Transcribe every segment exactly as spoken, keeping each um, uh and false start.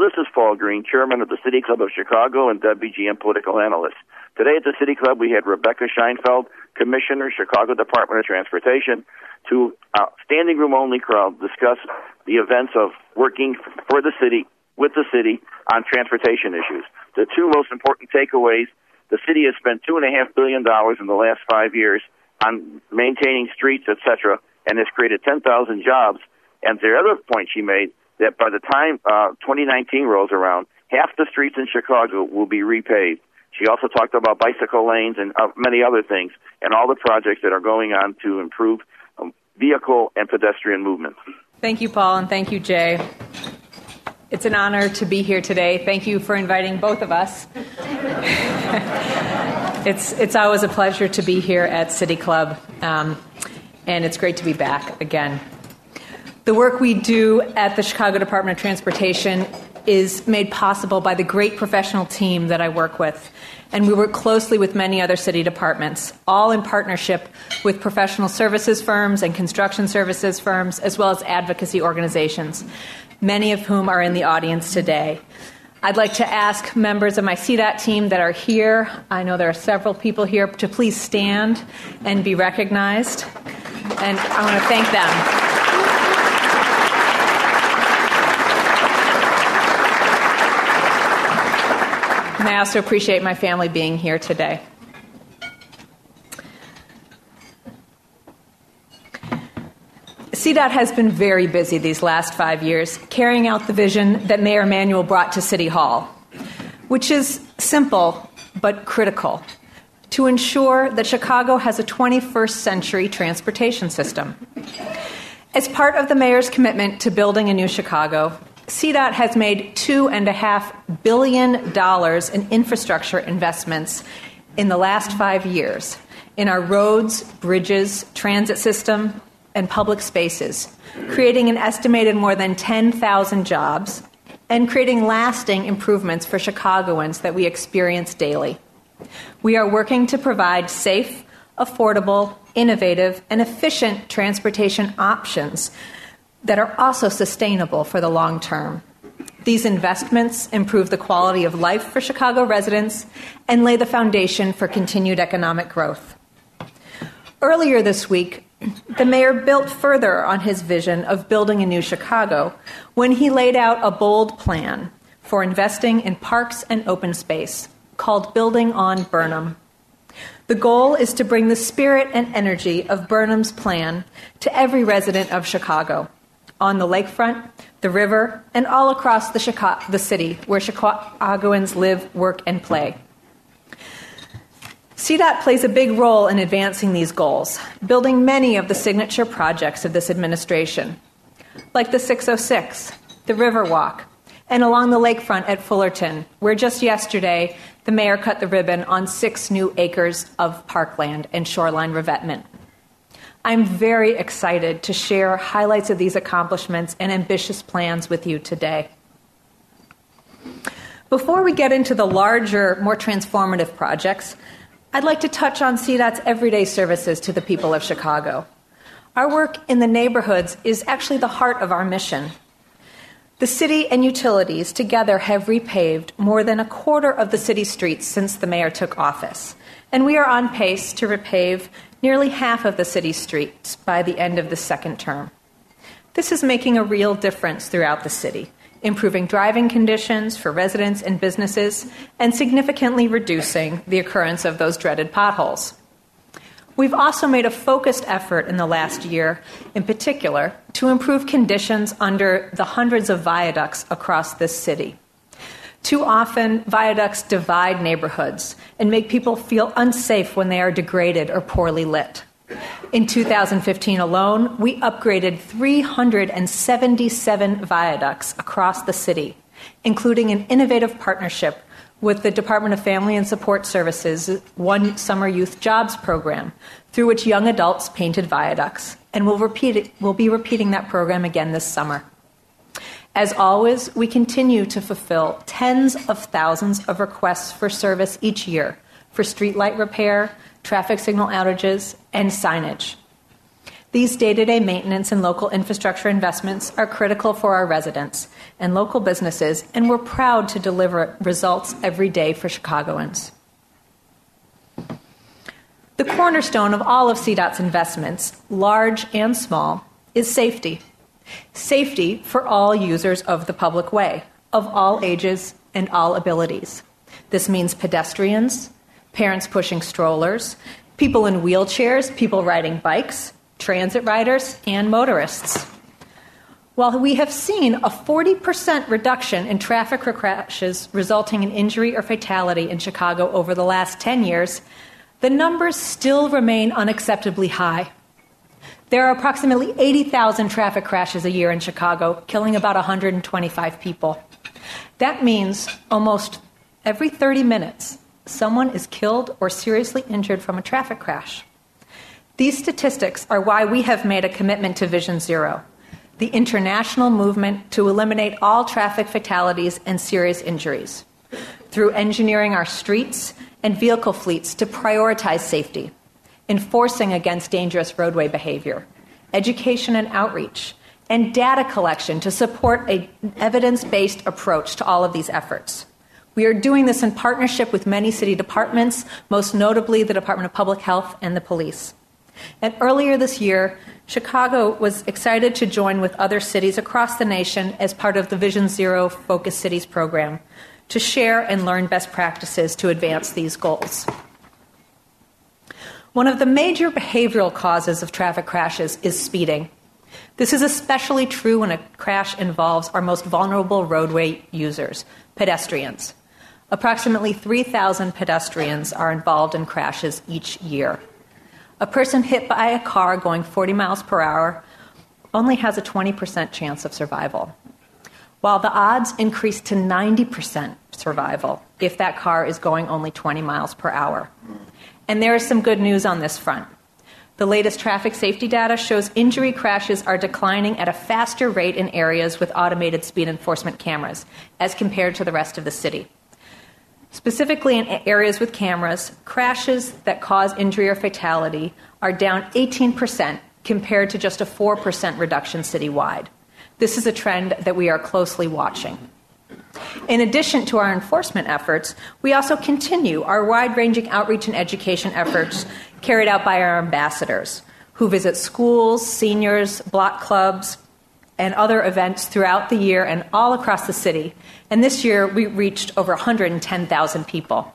This is Paul Green, chairman of the City Club of Chicago and W G N political analyst. Today at the City Club, we had Rebecca Scheinfeld, Commissioner, Chicago Department of Transportation, to a standing room only crowd discuss the events of working for the city, with the city, on transportation issues. The two most important takeaways: the city has spent two and a half billion dollars in the last five years on maintaining streets, et cetera, and has created ten thousand jobs. And the other point she made, that by the time uh, twenty nineteen rolls around, half the streets in Chicago will be repaved. She also talked about bicycle lanes and uh, many other things, and all the projects that are going on to improve um, vehicle and pedestrian movement. Thank you, Paul, and thank you, Jay. It's an honor to be here today. Thank you for inviting both of us. it's it's always a pleasure to be here at City Club, um, and it's great to be back again. The work we do at the Chicago Department of Transportation is made possible by the great professional team that I work with. And we work closely with many other city departments, all in partnership with professional services firms and construction services firms, as well as advocacy organizations, many of whom are in the audience today. I'd like to ask members of my C DOT team that are here, I know there are several people here, to please stand and be recognized. And I want to thank them. And I also appreciate my family being here today. C DOT has been very busy these last five years carrying out the vision that Mayor Emanuel brought to City Hall, which is simple but critical: to ensure that Chicago has a twenty-first century transportation system. As part of the mayor's commitment to building a new Chicago, C DOT has made two and a half billion dollars in infrastructure investments in the last five years in our roads, bridges, transit system, and public spaces, creating an estimated more than ten thousand jobs and creating lasting improvements for Chicagoans that we experience daily. We are working to provide safe, affordable, innovative, and efficient transportation options that are also sustainable for the long term. These investments improve the quality of life for Chicago residents and lay the foundation for continued economic growth. Earlier this week, the mayor built further on his vision of building a new Chicago when he laid out a bold plan for investing in parks and open space called Building on Burnham. The goal is to bring the spirit and energy of Burnham's plan to every resident of Chicago, on the lakefront, the river, and all across the, Chicago, the city where Chicagoans live, work, and play. C DOT plays a big role in advancing these goals, building many of the signature projects of this administration, like the six oh six, the Riverwalk, and along the lakefront at Fullerton, where just yesterday the mayor cut the ribbon on six new acres of parkland and shoreline revetment. I'm very excited to share highlights of these accomplishments and ambitious plans with you today. Before we get into the larger, more transformative projects, I'd like to touch on C DOT's everyday services to the people of Chicago. Our work in the neighborhoods is actually the heart of our mission. The city and utilities together have repaved more than a quarter of the city's streets since the mayor took office, and we are on pace to repave nearly half of the city's streets by the end of the second term. This is making a real difference throughout the city, improving driving conditions for residents and businesses, and significantly reducing the occurrence of those dreaded potholes. We've also made a focused effort in the last year, in particular, to improve conditions under the hundreds of viaducts across this city. Too often, viaducts divide neighborhoods and make people feel unsafe when they are degraded or poorly lit. In two thousand fifteen alone, we upgraded three hundred seventy-seven viaducts across the city, including an innovative partnership with the Department of Family and Support Services' One Summer Youth Jobs program, through which young adults painted viaducts, and we'll, repeat it, we'll be repeating that program again this summer. As always, we continue to fulfill tens of thousands of requests for service each year for streetlight repair, traffic signal outages, and signage. These day-to-day maintenance and local infrastructure investments are critical for our residents and local businesses, and we're proud to deliver results every day for Chicagoans. The cornerstone of all of C DOT's investments, large and small, is safety. Safety for all users of the public way, of all ages and all abilities. This means pedestrians, parents pushing strollers, people in wheelchairs, people riding bikes, transit riders, and motorists. While we have seen a forty percent reduction in traffic crashes resulting in injury or fatality in Chicago over the last ten years, the numbers still remain unacceptably high. There are approximately eighty thousand traffic crashes a year in Chicago, killing about one hundred twenty-five people. That means almost every thirty minutes, someone is killed or seriously injured from a traffic crash. These statistics are why we have made a commitment to Vision Zero, the international movement to eliminate all traffic fatalities and serious injuries, through engineering our streets and vehicle fleets to prioritize safety, enforcing against dangerous roadway behavior, education and outreach, and data collection to support an evidence-based approach to all of these efforts. We are doing this in partnership with many city departments, most notably the Department of Public Health and the police. And earlier this year, Chicago was excited to join with other cities across the nation as part of the Vision Zero Focus Cities program to share and learn best practices to advance these goals. One of the major behavioral causes of traffic crashes is speeding. This is especially true when a crash involves our most vulnerable roadway users, pedestrians. Approximately three thousand pedestrians are involved in crashes each year. A person hit by a car going forty miles per hour only has a twenty percent chance of survival, while the odds increase to ninety percent survival if that car is going only twenty miles per hour. And there is some good news on this front. The latest traffic safety data shows injury crashes are declining at a faster rate in areas with automated speed enforcement cameras as compared to the rest of the city. Specifically in areas with cameras, crashes that cause injury or fatality are down eighteen percent compared to just a four percent reduction citywide. This is a trend that we are closely watching. In addition to our enforcement efforts, we also continue our wide-ranging outreach and education efforts carried out by our ambassadors, who visit schools, seniors, block clubs, and other events throughout the year and all across the city. And this year, we reached over one hundred ten thousand people.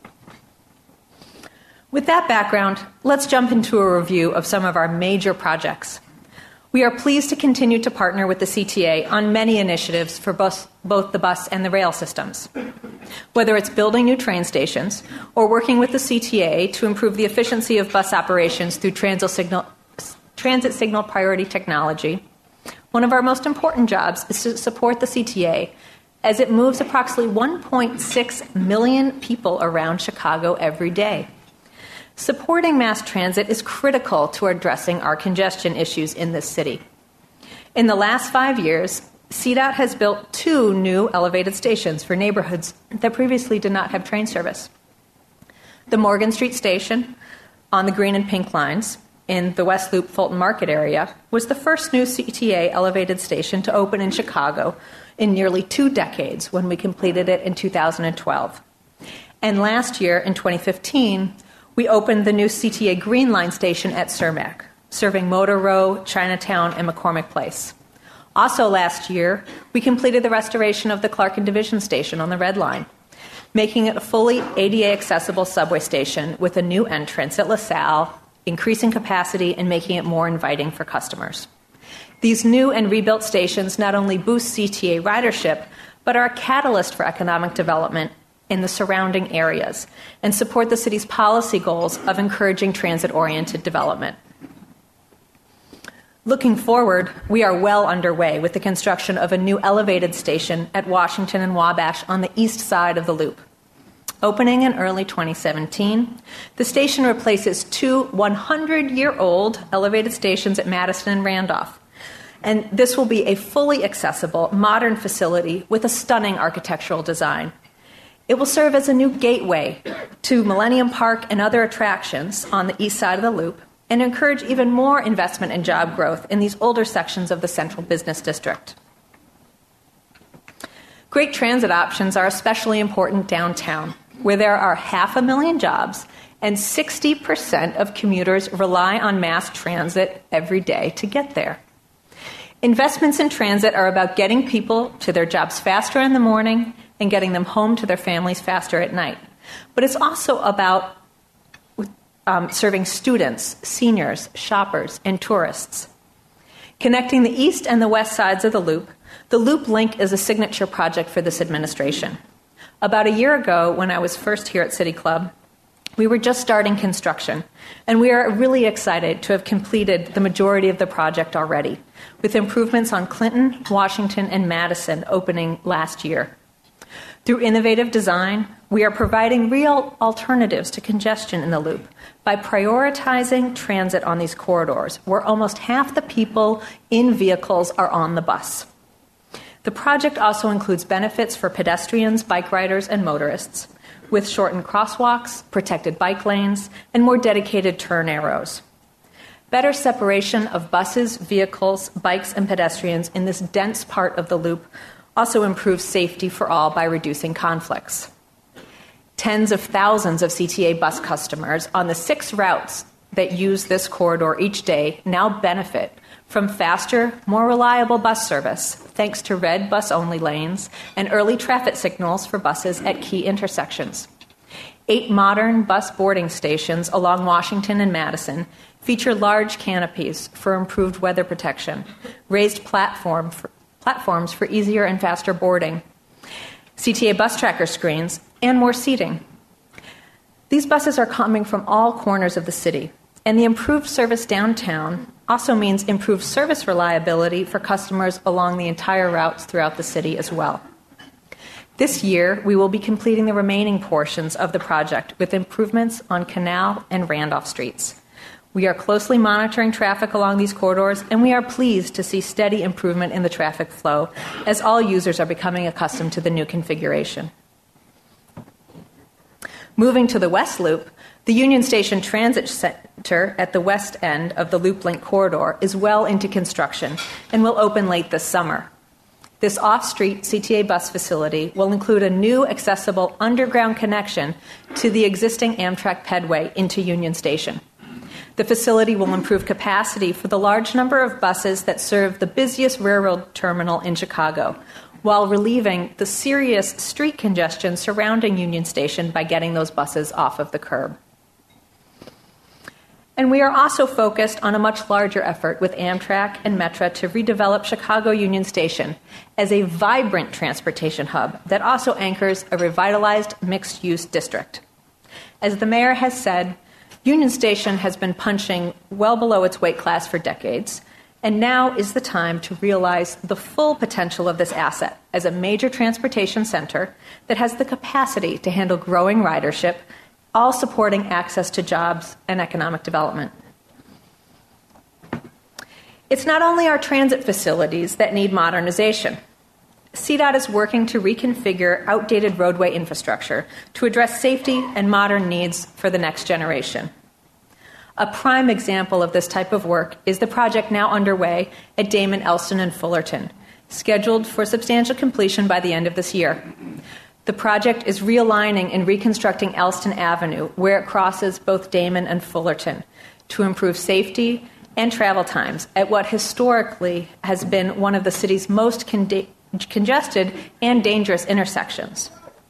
With that background, let's jump into a review of some of our major projects. We are pleased to continue to partner with the C T A on many initiatives for bus, both the bus and the rail systems. Whether it's building new train stations or working with the C T A to improve the efficiency of bus operations through transit signal, transit signal priority technology, one of our most important jobs is to support the C T A as it moves approximately one point six million people around Chicago every day. Supporting mass transit is critical to addressing our congestion issues in this city. In the last five years, C DOT has built two new elevated stations for neighborhoods that previously did not have train service. The Morgan Street Station on the Green and Pink lines in the West Loop Fulton Market area was the first new C T A elevated station to open in Chicago in nearly two decades when we completed it in two thousand twelve. And last year, in twenty fifteen, we opened the new C T A Green Line station at Cermak, serving Motor Row, Chinatown, and McCormick Place. Also last year, we completed the restoration of the Clark and Division station on the Red Line, making it a fully A D A-accessible subway station with a new entrance at LaSalle, increasing capacity and making it more inviting for customers. These new and rebuilt stations not only boost C T A ridership, but are a catalyst for economic development in the surrounding areas and support the city's policy goals of encouraging transit-oriented development. Looking forward, we are well underway with the construction of a new elevated station at Washington and Wabash on the east side of the loop. Opening in early twenty seventeen, the station replaces two one hundred year old elevated stations at Madison and Randolph. And this will be a fully accessible, modern facility with a stunning architectural design. It will serve as a new gateway to Millennium Park and other attractions on the east side of the loop, and encourage even more investment and job growth in these older sections of the central business district. Great transit options are especially important downtown, where there are half a million jobs and sixty percent of commuters rely on mass transit every day to get there. Investments in transit are about getting people to their jobs faster in the morning and getting them home to their families faster at night. But it's also about um, serving students, seniors, shoppers, and tourists. Connecting the east and the west sides of the Loop, the Loop Link is a signature project for this administration. About a year ago, when I was first here at City Club, we were just starting construction, and we are really excited to have completed the majority of the project already, with improvements on Clinton, Washington, and Madison opening last year. Through innovative design, we are providing real alternatives to congestion in the Loop by prioritizing transit on these corridors, where almost half the people in vehicles are on the bus. The project also includes benefits for pedestrians, bike riders, and motorists, with shortened crosswalks, protected bike lanes, and more dedicated turn arrows. Better separation of buses, vehicles, bikes, and pedestrians in this dense part of the Loop also improves safety for all by reducing conflicts. Tens of thousands of C T A bus customers on the six routes that use this corridor each day now benefit from faster, more reliable bus service, thanks to red bus-only lanes and early traffic signals for buses at key intersections. Eight modern bus boarding stations along Washington and Madison feature large canopies for improved weather protection, raised platform for, platforms for easier and faster boarding, C T A bus tracker screens, and more seating. These buses are coming from all corners of the city, and the improved service downtown also means improved service reliability for customers along the entire routes throughout the city as well. This year, we will be completing the remaining portions of the project with improvements on Canal and Randolph Streets. We are closely monitoring traffic along these corridors, and we are pleased to see steady improvement in the traffic flow as all users are becoming accustomed to the new configuration. Moving to the West Loop, the Union Station Transit Center at the west end of the Loop Link corridor is well into construction and will open late this summer. This off-street C T A bus facility will include a new accessible underground connection to the existing Amtrak pedway into Union Station. The facility will improve capacity for the large number of buses that serve the busiest railroad terminal in Chicago, while relieving the serious street congestion surrounding Union Station by getting those buses off of the curb. And we are also focused on a much larger effort with Amtrak and Metra to redevelop Chicago Union Station as a vibrant transportation hub that also anchors a revitalized mixed-use district. As the mayor has said, Union Station has been punching well below its weight class for decades, and now is the time to realize the full potential of this asset as a major transportation center that has the capacity to handle growing ridership, all supporting access to jobs and economic development. It's not only our transit facilities that need modernization. C DOT is working to reconfigure outdated roadway infrastructure to address safety and modern needs for the next generation. A prime example of this type of work is the project now underway at Damon, Elston, and Fullerton, scheduled for substantial completion by the end of this year. The project is realigning and reconstructing Elston Avenue, where it crosses both Damon and Fullerton, to improve safety and travel times at what historically has been one of the city's most con- congested and dangerous intersections.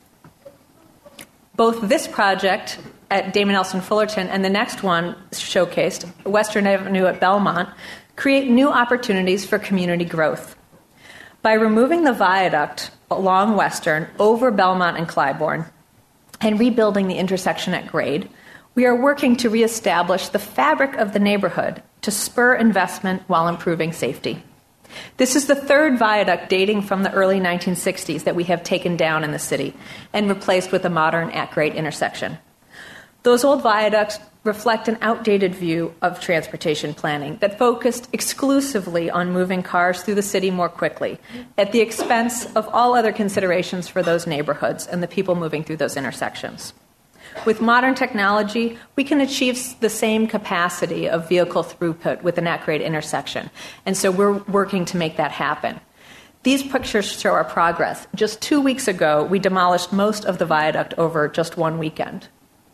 Both this project at Damon, Elston, Fullerton and the next one showcased, Western Avenue at Belmont, create new opportunities for community growth. By removing the viaduct along Western over Belmont and Clybourne and rebuilding the intersection at Grade, we are working to reestablish the fabric of the neighborhood to spur investment while improving safety. This is the third viaduct dating from the early nineteen sixties that we have taken down in the city and replaced with a modern at-grade intersection. Those old viaducts reflect an outdated view of transportation planning that focused exclusively on moving cars through the city more quickly, at the expense of all other considerations for those neighborhoods and the people moving through those intersections. With modern technology, we can achieve the same capacity of vehicle throughput with the Nat Grade intersection, and so we're working to make that happen. These pictures show our progress. Just two weeks ago, we demolished most of the viaduct over just one weekend.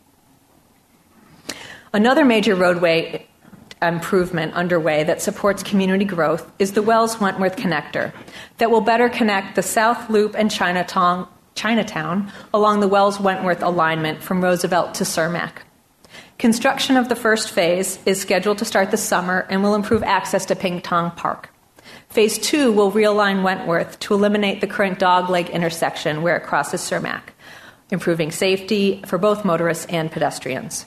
Another major roadway improvement underway that supports community growth is the Wells-Wentworth Connector that will better connect the South Loop and Chinatown, Chinatown along the Wells-Wentworth alignment from Roosevelt to Cermak. Construction of the first phase is scheduled to start this summer and will improve access to Ping Tong Park. Phase two will realign Wentworth to eliminate the current dogleg intersection where it crosses Cermak, improving safety for both motorists and pedestrians.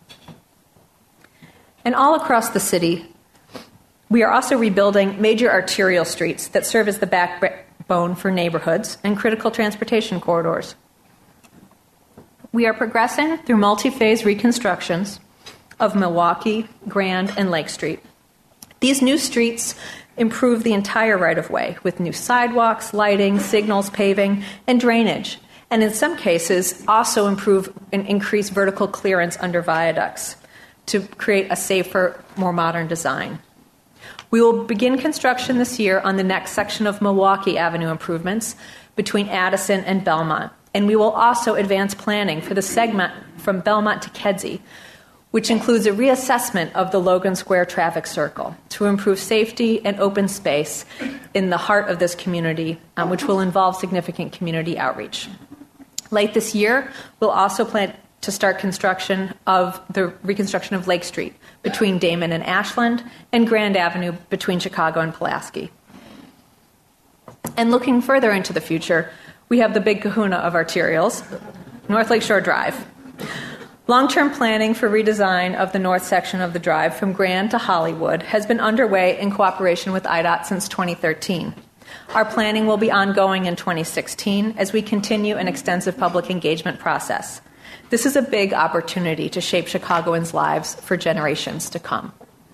And all across the city, we are also rebuilding major arterial streets that serve as the backbone for neighborhoods and critical transportation corridors. We are progressing through multi-phase reconstructions of Milwaukee, Grand, and Lake Street. These new streets improve the entire right-of-way with new sidewalks, lighting, signals, paving, and drainage, and in some cases also improve and increase vertical clearance under viaducts to create a safer, more modern design. We will begin construction this year on the next section of Milwaukee Avenue improvements between Addison and Belmont, and we will also advance planning for the segment from Belmont to Kedzie, which includes a reassessment of the Logan Square traffic circle to improve safety and open space in the heart of this community, um, which will involve significant community outreach. Late this year, we'll also plan to start construction of the reconstruction of Lake Street between Damon and Ashland and Grand Avenue between Chicago and Pulaski. And looking further into the future, we have the big kahuna of arterials, North Lakeshore Drive. Long-term planning for redesign of the north section of the drive from Grand to Hollywood has been underway in cooperation with I D O T since twenty thirteen. Our planning will be ongoing in twenty sixteen as we continue an extensive public engagement process. This is a big opportunity to shape Chicagoans' lives for generations to come.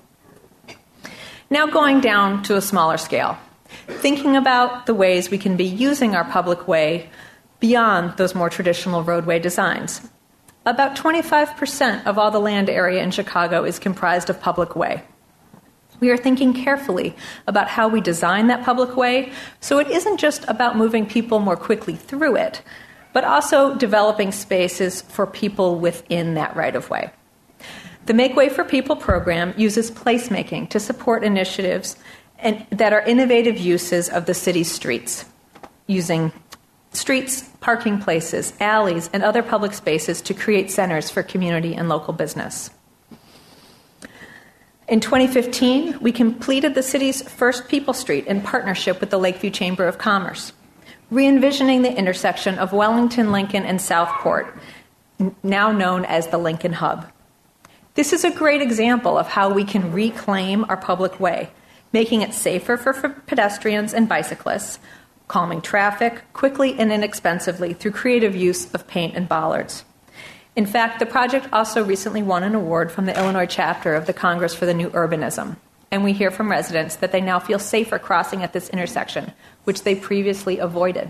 Now going down to a smaller scale, thinking about the ways we can be using our public way beyond those more traditional roadway designs. About twenty-five percent of all the land area in Chicago is comprised of public way. We are thinking carefully about how we design that public way, so it isn't just about moving people more quickly through it, but also developing spaces for people within that right-of-way. The Make Way for People program uses placemaking to support initiatives and, that are innovative uses of the city's streets, using streets, parking places, alleys, and other public spaces to create centers for community and local business. In twenty fifteen, we completed the city's first People Street in partnership with the Lakeview Chamber of Commerce, re-envisioning the intersection of Wellington, Lincoln, and Southport, now known as the Lincoln Hub. This is a great example of how we can reclaim our public way, making it safer for, for pedestrians and bicyclists, calming traffic quickly and inexpensively through creative use of paint and bollards. In fact, the project also recently won an award from the Illinois chapter of the Congress for the New Urbanism, and we hear from residents that they now feel safer crossing at this intersection, which they previously avoided.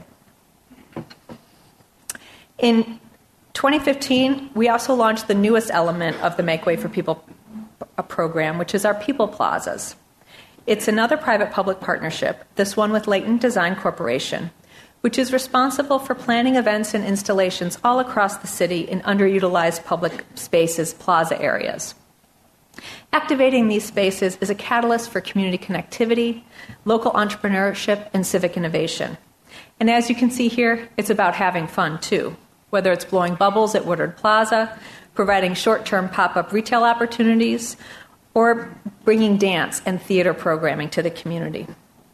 In twenty fifteen, we also launched the newest element of the Make Way for People program, which is our People Plazas. It's another private-public partnership, this one with Layton Design Corporation, which is responsible for planning events and installations all across the city in underutilized public spaces, plaza areas. Activating these spaces is a catalyst for community connectivity, local entrepreneurship, and civic innovation. And as you can see here, it's about having fun, too, whether it's blowing bubbles at Woodard Plaza, providing short-term pop-up retail opportunities, or bringing dance and theater programming to the community.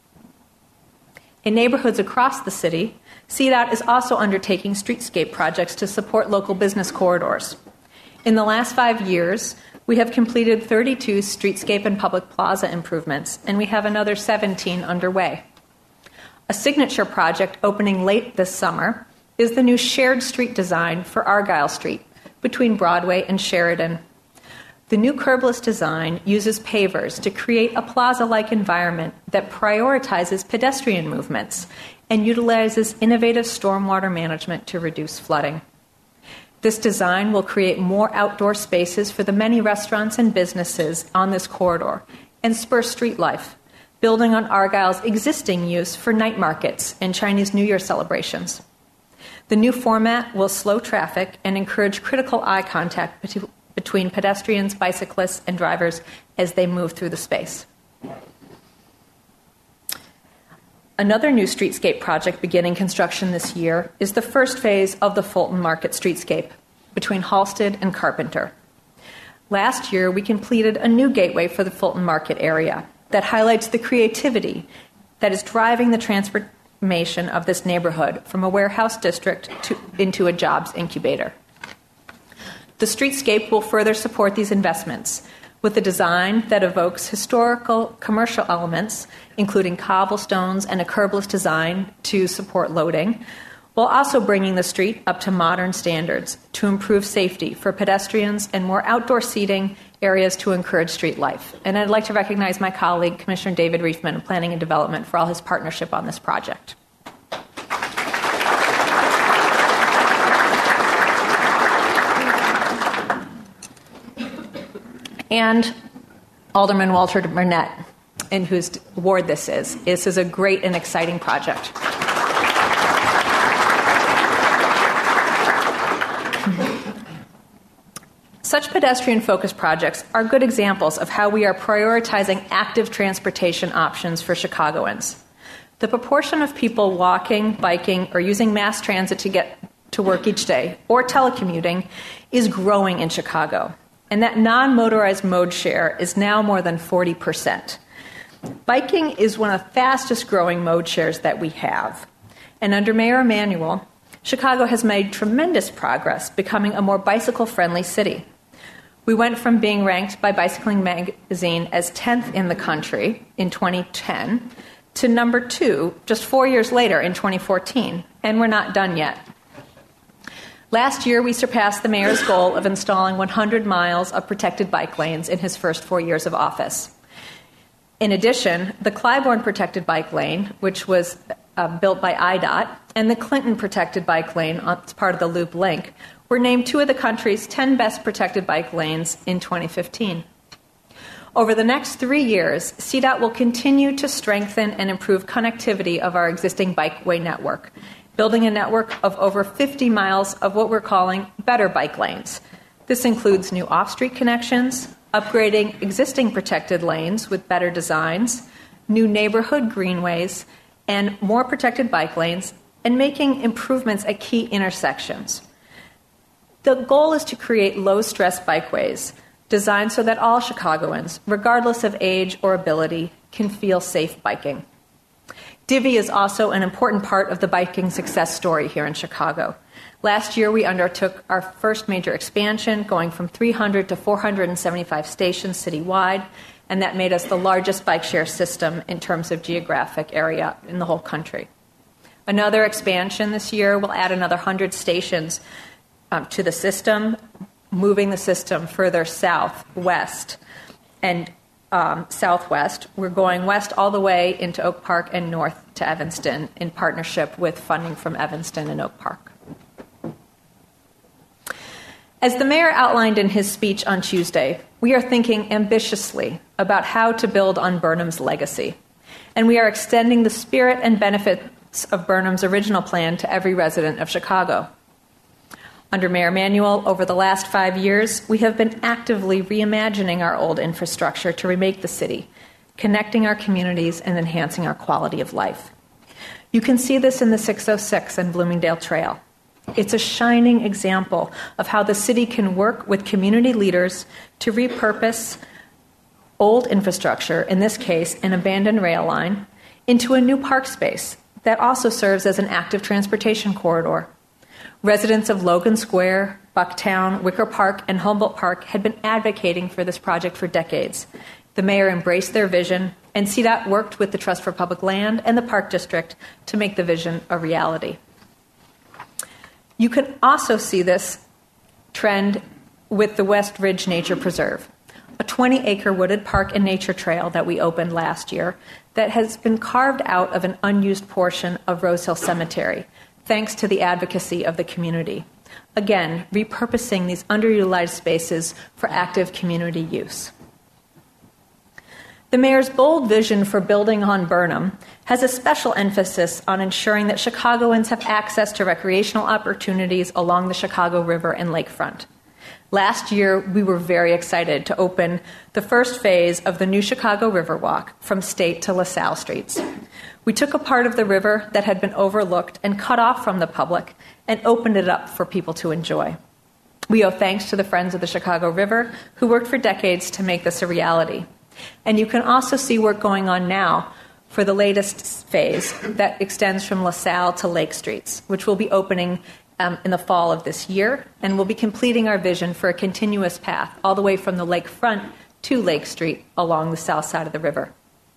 In neighborhoods across the city, C DOT is also undertaking streetscape projects to support local business corridors. In the last five years, we have completed thirty-two streetscape and public plaza improvements, and we have another seventeen underway. A signature project opening late this summer is the new shared street design for Argyle Street between Broadway and Sheridan. The new curbless design uses pavers to create a plaza-like environment that prioritizes pedestrian movements and utilizes innovative stormwater management to reduce flooding. This design will create more outdoor spaces for the many restaurants and businesses on this corridor and spur street life, building on Argyle's existing use for night markets and Chinese New Year celebrations. The new format will slow traffic and encourage critical eye contact bet- between pedestrians, bicyclists, and drivers as they move through the space. Another new streetscape project beginning construction this year is the first phase of the Fulton Market streetscape between Halsted and Carpenter. Last year, we completed a new gateway for the Fulton Market area that highlights the creativity that is driving the transformation of this neighborhood from a warehouse district to, into a jobs incubator. The streetscape will further support these investments with a design that evokes historical commercial elements, including cobblestones and a curbless design to support loading, while also bringing the street up to modern standards to improve safety for pedestrians and more outdoor seating areas to encourage street life. And I'd like to recognize my colleague, Commissioner David Reifman of Planning and Development, for all his partnership on this project. And Alderman Walter Burnett, in whose ward this is. This is a great and exciting project. Such pedestrian-focused projects are good examples of how we are prioritizing active transportation options for Chicagoans. The proportion of people walking, biking, or using mass transit to get to work each day, or telecommuting, is growing in Chicago. And that non-motorized mode share is now more than forty percent. Biking is one of the fastest growing mode shares that we have. And under Mayor Emanuel, Chicago has made tremendous progress becoming a more bicycle-friendly city. We went from being ranked by Bicycling Magazine as tenth in the country in twenty ten to number two just four years later in twenty fourteen, and we're not done yet. Last year, we surpassed the mayor's goal of installing one hundred miles of protected bike lanes in his first four years of office. In addition, the Clybourne Protected Bike Lane, which was uh, built by I D O T, and the Clinton Protected Bike Lane, as part of the Loop Link, were named two of the country's ten best protected bike lanes in twenty fifteen. Over the next three years, C DOT will continue to strengthen and improve connectivity of our existing bikeway network, building a network of over fifty miles of what we're calling better bike lanes. This includes new off-street connections, upgrading existing protected lanes with better designs, new neighborhood greenways, and more protected bike lanes, and making improvements at key intersections. The goal is to create low-stress bikeways designed so that all Chicagoans, regardless of age or ability, can feel safe biking. Divvy is also an important part of the biking success story here in Chicago. Last year, we undertook our first major expansion, going from three hundred to four hundred seventy-five stations citywide, and that made us the largest bike share system in terms of geographic area in the whole country. Another expansion this year will add another one hundred stations um, to the system, moving the system further south, west, and Um, southwest. We're going west all the way into Oak Park and north to Evanston in partnership with funding from Evanston and Oak Park. As the mayor outlined in his speech on Tuesday, we are thinking ambitiously about how to build on Burnham's legacy, and we are extending the spirit and benefits of Burnham's original plan to every resident of Chicago. Under Mayor Emanuel, over the last five years, we have been actively reimagining our old infrastructure to remake the city, connecting our communities and enhancing our quality of life. You can see this in the six oh six and Bloomingdale Trail. It's a shining example of how the city can work with community leaders to repurpose old infrastructure, in this case, an abandoned rail line, into a new park space that also serves as an active transportation corridor. Residents of Logan Square, Bucktown, Wicker Park, and Humboldt Park had been advocating for this project for decades. The mayor embraced their vision, and C DOT worked with the Trust for Public Land and the Park District to make the vision a reality. You can also see this trend with the West Ridge Nature Preserve, a twenty-acre wooded park and nature trail that we opened last year that has been carved out of an unused portion of Rose Hill Cemetery, thanks to the advocacy of the community. Again, repurposing these underutilized spaces for active community use. The mayor's bold vision for building on Burnham has a special emphasis on ensuring that Chicagoans have access to recreational opportunities along the Chicago River and lakefront. Last year, we were very excited to open the first phase of the new Chicago Riverwalk from State to LaSalle Streets. We took a part of the river that had been overlooked and cut off from the public and opened it up for people to enjoy. We owe thanks to the Friends of the Chicago River who worked for decades to make this a reality. And you can also see work going on now for the latest phase that extends from LaSalle to Lake Streets, which will be opening um, in the fall of this year, and we'll be completing our vision for a continuous path all the way from the lakefront to Lake Street along the south side of the river.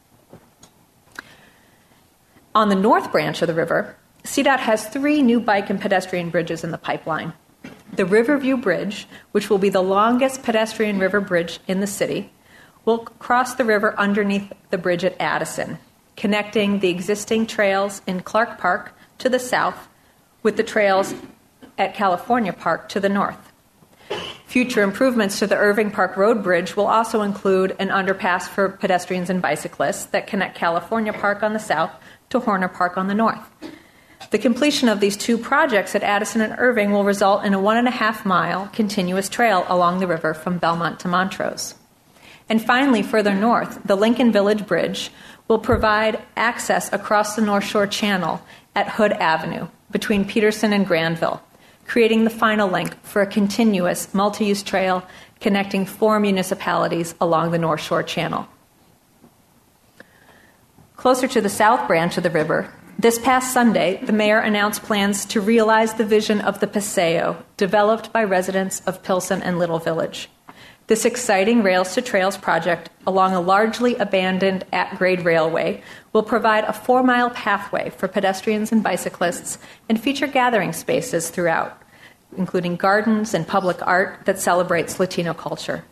On the north branch of the river, C DOT has three new bike and pedestrian bridges in the pipeline. The Riverview Bridge, which will be the longest pedestrian river bridge in the city, will cross the river underneath the bridge at Addison, connecting the existing trails in Clark Park to the south with the trails at California Park to the north. Future improvements to the Irving Park Road Bridge will also include an underpass for pedestrians and bicyclists that connect California Park on the south to Horner Park on the north. The completion of these two projects at Addison and Irving will result in a one and a half mile continuous trail along the river from Belmont to Montrose. And finally, further north, the Lincoln Village Bridge will provide access across the North Shore Channel at Hood Avenue between Peterson and Granville, creating the final link for a continuous multi-use trail connecting four municipalities along the North Shore Channel. Closer to the south branch of the river, this past Sunday, the mayor announced plans to realize the vision of the Paseo developed by residents of Pilsen and Little Village. This exciting Rails to Trails project along a largely abandoned at-grade railway will provide a four-mile pathway for pedestrians and bicyclists and feature gathering spaces throughout, including gardens and public art that celebrates Latino culture.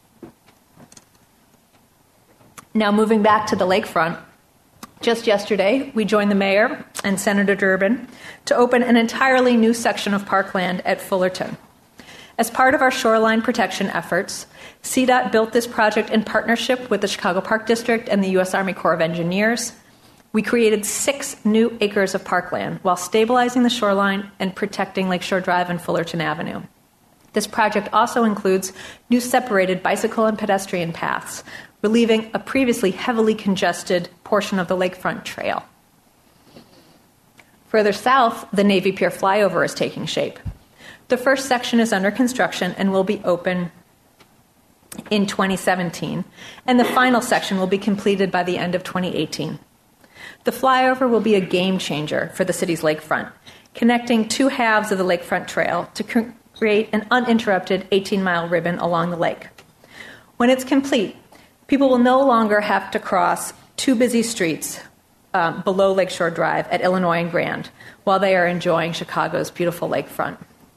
Now moving back to the lakefront, just yesterday we joined the mayor and Senator Durbin to open an entirely new section of parkland at Fullerton. As part of our shoreline protection efforts, C DOT built this project in partnership with the Chicago Park District and the U S Army Corps of Engineers. We created six new acres of parkland while stabilizing the shoreline and protecting Lakeshore Drive and Fullerton Avenue. This project also includes new separated bicycle and pedestrian paths, relieving a previously heavily congested portion of the lakefront trail. Further south, the Navy Pier flyover is taking shape. The first section is under construction and will be open in twenty seventeen, and the final section will be completed by the end of twenty eighteen. The flyover will be a game changer for the city's lakefront, connecting two halves of the lakefront trail to create an uninterrupted eighteen-mile ribbon along the lake. When it's complete, people will no longer have to cross two busy streets um, below Lakeshore Drive at Illinois and Grand while they are enjoying Chicago's beautiful lakefront.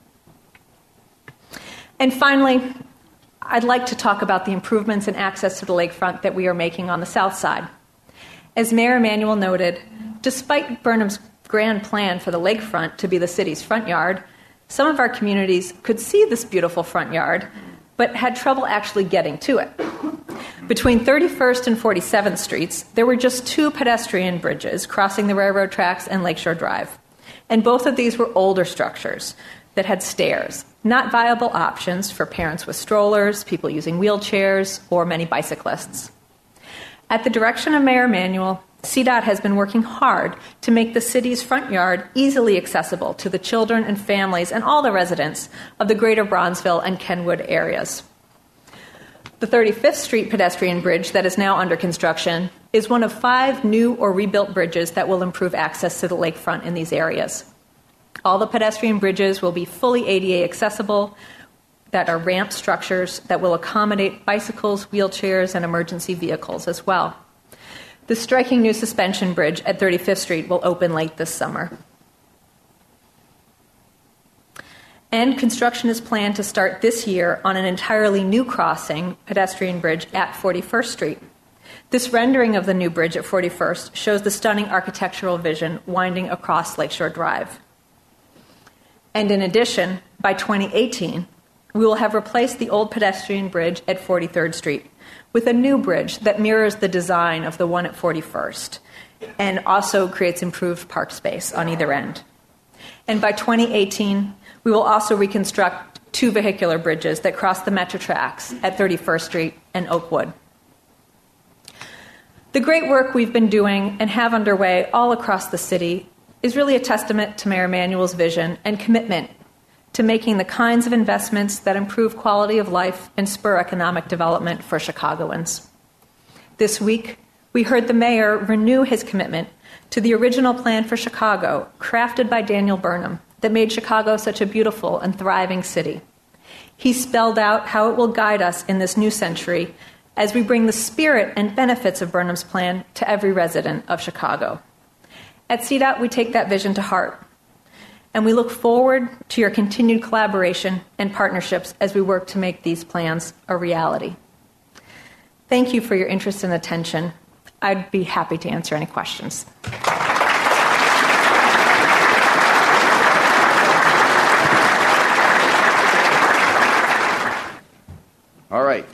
And finally, I'd like to talk about the improvements in access to the lakefront that we are making on the south side. As Mayor Emanuel noted, despite Burnham's grand plan for the lakefront to be the city's front yard, some of our communities could see this beautiful front yard, but had trouble actually getting to it. Between thirty-first and forty-seventh Streets, there were just two pedestrian bridges crossing the railroad tracks and Lakeshore Drive. And both of these were older structures that had stairs, not viable options for parents with strollers, people using wheelchairs, or many bicyclists. At the direction of Mayor Emanuel, C DOT has been working hard to make the city's front yard easily accessible to the children and families and all the residents of the greater Bronzeville and Kenwood areas. The thirty-fifth Street pedestrian bridge that is now under construction is one of five new or rebuilt bridges that will improve access to the lakefront in these areas. All the pedestrian bridges will be fully A D A accessible, that are ramp structures that will accommodate bicycles, wheelchairs, and emergency vehicles as well. The striking new suspension bridge at thirty-fifth Street will open late this summer. And construction is planned to start this year on an entirely new crossing pedestrian bridge at forty-first Street. This rendering of the new bridge at forty-first shows the stunning architectural vision winding across Lakeshore Drive. And in addition, by twenty eighteen, we will have replaced the old pedestrian bridge at forty-third Street with a new bridge that mirrors the design of the one at forty-first and also creates improved park space on either end. And by twenty eighteen, we will also reconstruct two vehicular bridges that cross the Metro tracks at thirty-first Street and Oakwood. The great work we've been doing and have underway all across the city is really a testament to Mayor Emanuel's vision and commitment to making the kinds of investments that improve quality of life and spur economic development for Chicagoans. This week, we heard the mayor renew his commitment to the original plan for Chicago, crafted by Daniel Burnham, that made Chicago such a beautiful and thriving city. He spelled out how it will guide us in this new century as we bring the spirit and benefits of Burnham's plan to every resident of Chicago. At C DOT, we take that vision to heart, and we look forward to your continued collaboration and partnerships as we work to make these plans a reality. Thank you for your interest and attention. I'd be happy to answer any questions. All right.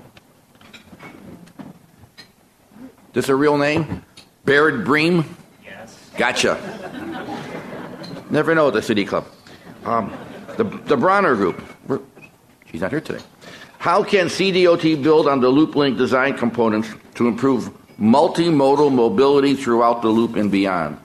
This a real name? Baird Bream? Yes. Gotcha. Never know at the City Club. Um, the, the Bronner Group. We're, she's not here today. How can C D O T build on the Loop Link design components to improve multimodal mobility throughout the loop and beyond?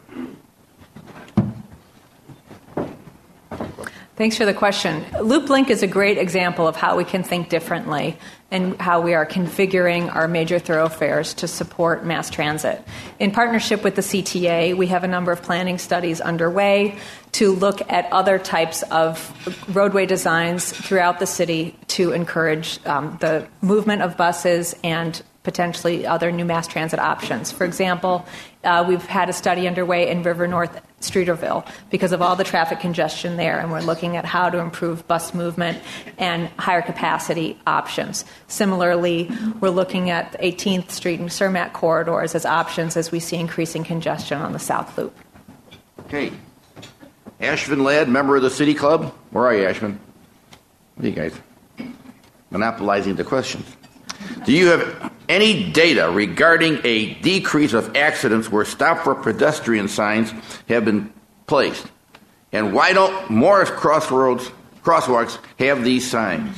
Thanks for the question. Loop Link is a great example of how we can think differently and how we are configuring our major thoroughfares to support mass transit. In partnership with the C T A, we have a number of planning studies underway to look at other types of roadway designs throughout the city to encourage um, the movement of buses and potentially other new mass transit options. For example, uh, we've had a study underway in River North Streeterville because of all the traffic congestion there, and we're looking at how to improve bus movement and higher capacity options. Similarly, we're looking at eighteenth Street and Cermak corridors as options as we see increasing congestion on the South Loop. Okay. Ashvin Ladd, member of the City Club. Where are you, Ashvin? What are you guys? Monopolizing the questions. Do you have any data regarding a decrease of accidents where stop for pedestrian signs have been placed? And why don't more crossroads, crosswalks have these signs?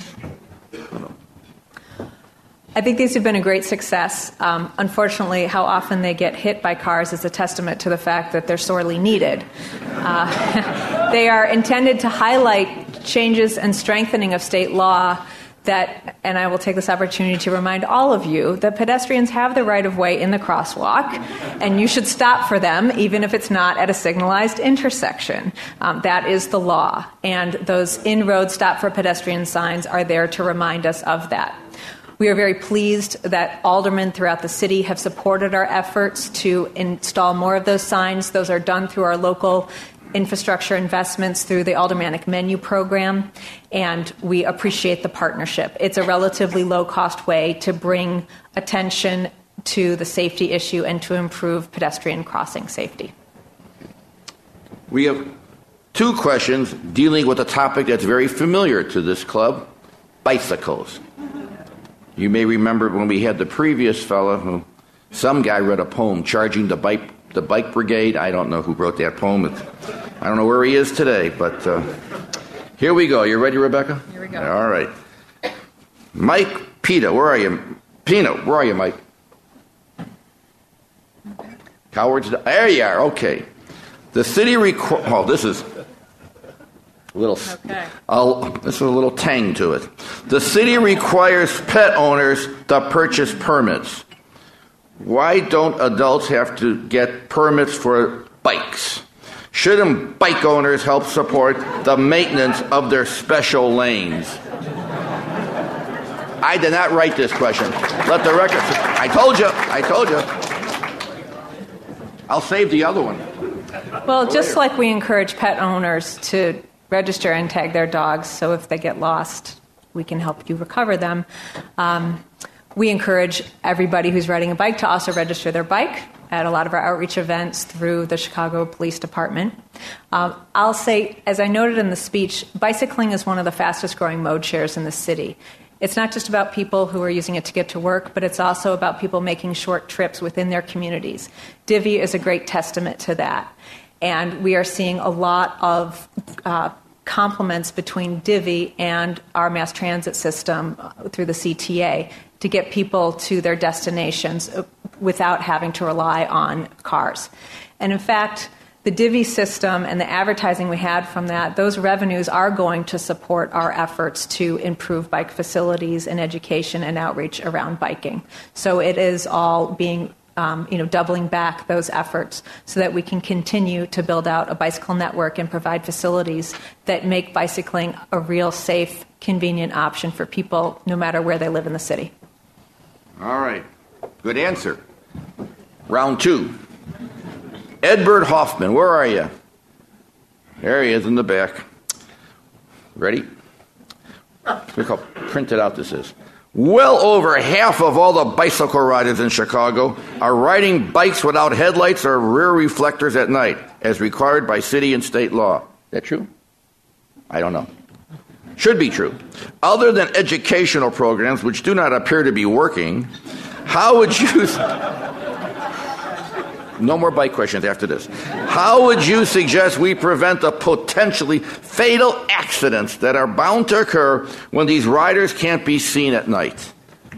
I think these have been a great success. Um, unfortunately, how often they get hit by cars is a testament to the fact that they're sorely needed. Uh, they are intended to highlight changes and strengthening of state law that, and I will take this opportunity to remind all of you, that pedestrians have the right of way in the crosswalk, and you should stop for them, even if it's not at a signalized intersection. Um, that is the law, and those in-road stop for pedestrian signs are there to remind us of that. We are very pleased that aldermen throughout the city have supported our efforts to install more of those signs. Those are done through our local infrastructure investments through the Aldermanic Menu Program, and we appreciate the partnership. It's a relatively low-cost way to bring attention to the safety issue and to improve pedestrian crossing safety. We have two questions dealing with a topic that's very familiar to this club, bicycles. You may remember when we had the previous fellow who, some guy read a poem charging the bike the bike brigade. I don't know who wrote that poem. It's, I don't know where he is today, but uh, here we go. You ready, Rebecca? Here we go. All right. Mike Pita, where are you? Pino, where are you, Mike? Cowards. There you are. Okay. The city requires. Oh, this is a little. Okay. I'll, this is a little tang to it. The city requires pet owners to purchase permits. Why don't adults have to get permits for bikes? Shouldn't bike owners help support the maintenance of their special lanes? I did not write this question. Let the record. I told you. I told you. I'll save the other one. Well, just like we encourage pet owners to register and tag their dogs, so if they get lost, we can help you recover them. Um, We encourage everybody who's riding a bike to also register their bike at a lot of our outreach events through the Chicago Police Department. Um, I'll say, as I noted in the speech, bicycling is one of the fastest growing mode shares in the city. It's not just about people who are using it to get to work, but it's also about people making short trips within their communities. Divvy is a great testament to that. And we are seeing a lot of uh, complements between Divvy and our mass transit system through the C T A to get people to their destinations without having to rely on cars. And in fact, the Divvy system and the advertising we had from that, those revenues are going to support our efforts to improve bike facilities and education and outreach around biking. So it is all being, um, you know, doubling back those efforts so that we can continue to build out a bicycle network and provide facilities that make bicycling a real safe, convenient option for people no matter where they live in the city. All right. Good answer. Round two. Edbert Hoffman, where are you? There he is in the back. Ready? Look how printed out this is. Well over half of all the bicycle riders in Chicago are riding bikes without headlights or rear reflectors at night, as required by city and state law. Is that true? I don't know. Should be true. Other than educational programs, which do not appear to be working, how would you... No more bike questions after this. How would you suggest we prevent the potentially fatal accidents that are bound to occur when these riders can't be seen at night?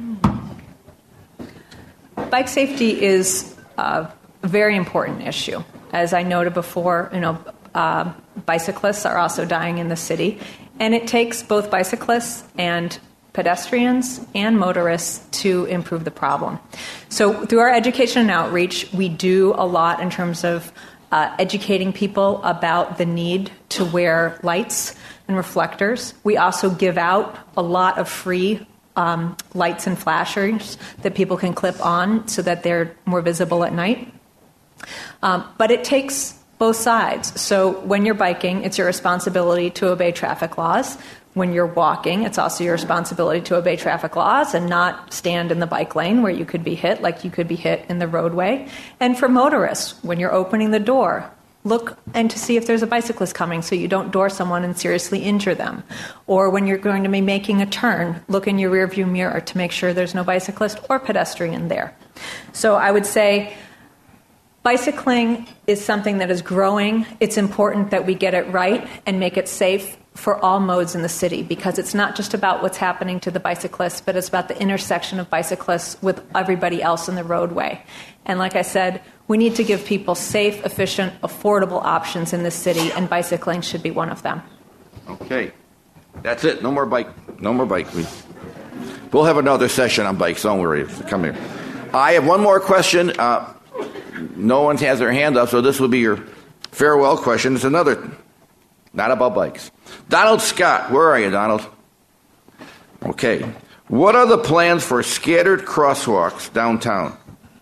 Bike safety is a very important issue. As I noted before, you know, uh, bicyclists are also dying in the city, and it takes both bicyclists and pedestrians and motorists to improve the problem. So through our education and outreach, we do a lot in terms of uh, educating people about the need to wear lights and reflectors. We also give out a lot of free um, lights and flashers that people can clip on so that they're more visible at night. Um, but it takes both sides. So when you're biking, it's your responsibility to obey traffic laws. When you're walking, it's also your responsibility to obey traffic laws and not stand in the bike lane where you could be hit like you could be hit in the roadway. And for motorists, when you're opening the door, look and to see if there's a bicyclist coming so you don't door someone and seriously injure them. Or when you're going to be making a turn, look in your rearview mirror to make sure there's no bicyclist or pedestrian there. So I would say bicycling is something that is growing. It's important that we get it right and make it safe for all modes in the city, because it's not just about what's happening to the bicyclists, but it's about the intersection of bicyclists with everybody else in the roadway. And like I said, we need to give people safe, efficient, affordable options in this city, and bicycling should be one of them. Okay. That's it. No more bike. No more bike. We'll have another session on bikes. Don't worry. Come here. I have one more question. Uh, no one has their hand up, so this will be your farewell question. It's another, not about bikes. Donald Scott, where are you, Donald? Okay. What are the plans for scattered crosswalks downtown?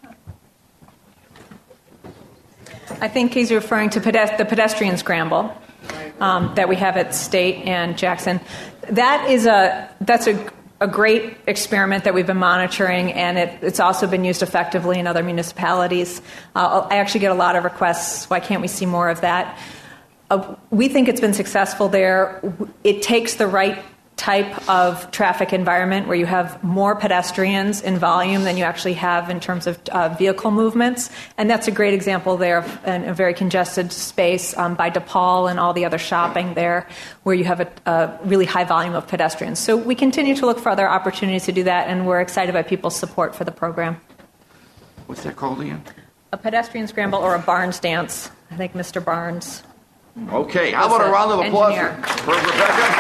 I think he's referring to pedest- the pedestrian scramble um, that we have at State and Jackson. That is a that's a, a great experiment that we've been monitoring, and it, it's also been used effectively in other municipalities. Uh, I actually get a lot of requests. Why can't we see more of that? Uh, we think it's been successful there. It takes the right type of traffic environment where you have more pedestrians in volume than you actually have in terms of uh, vehicle movements. And that's a great example there of an, a very congested space um, by DePaul and all the other shopping there where you have a, a really high volume of pedestrians. So we continue to look for other opportunities to do that, and we're excited by people's support for the program. What's that called again? A pedestrian scramble or a Barnes dance. I think Mister Barnes. Okay, how about a round of applause for, for Rebecca?